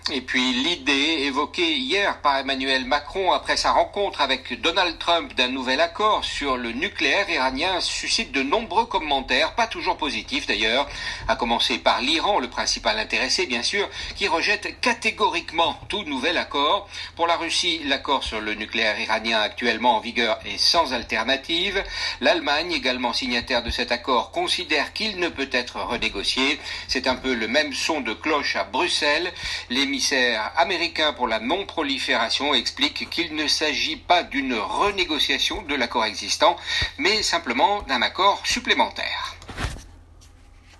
Et puis l'idée évoquée hier par Emmanuel Macron après sa rencontre avec Donald Trump d'un nouvel accord sur le nucléaire iranien suscite de nombreux commentaires, pas toujours positifs d'ailleurs, à commencer par l'Iran, le principal intéressé bien sûr, qui rejette catégoriquement tout nouvel accord. Pour la Russie, l'accord sur le nucléaire iranien actuellement en vigueur est sans alternative. L'Allemagne, également signataire de cet accord, considère qu'il ne peut être renégocié. C'est un peu le même son de cloche à Bruxelles. L'émissaire américain pour la non-prolifération explique qu'il ne s'agit pas d'une renégociation de l'accord existant, mais simplement d'un accord supplémentaire.